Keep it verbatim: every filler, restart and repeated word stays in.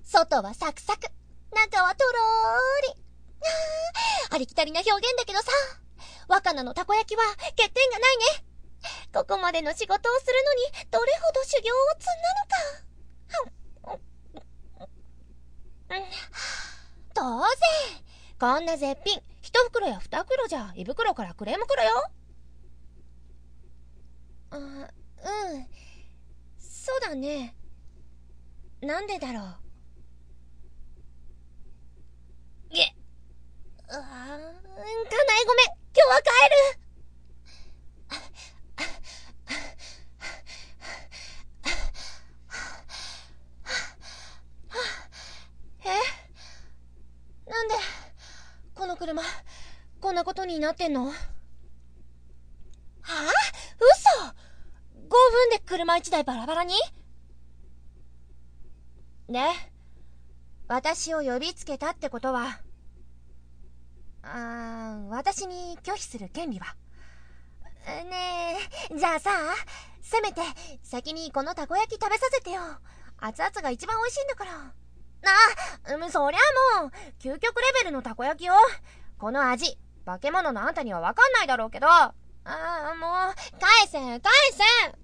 外はサクサク、中はとろーり。ありきたりな表現だけどさ、若菜のたこ焼きは欠点がないね。ここまでの仕事をするのにどれほど修行を積んだのか。当然、こんな絶品、一袋や二袋じゃ胃袋からクレームくるよ。あ、うん、そうだね。なんでだろう。げっ、うわー、かなえごめん、今日は帰る。え？なんでこの車こんなことになってんの？はあ？嘘！ごふんで車一台バラバラに？で、私を呼びつけたってことは、あー、私に拒否する権利は？ねえ、じゃあさ、せめて先にこのたこ焼き食べさせてよ。熱々が一番美味しいんだから。あ、うん、そりゃもう究極レベルのたこ焼きよ。この味、化け物のあんたにはわかんないだろうけど。あー、もう返せ返せ。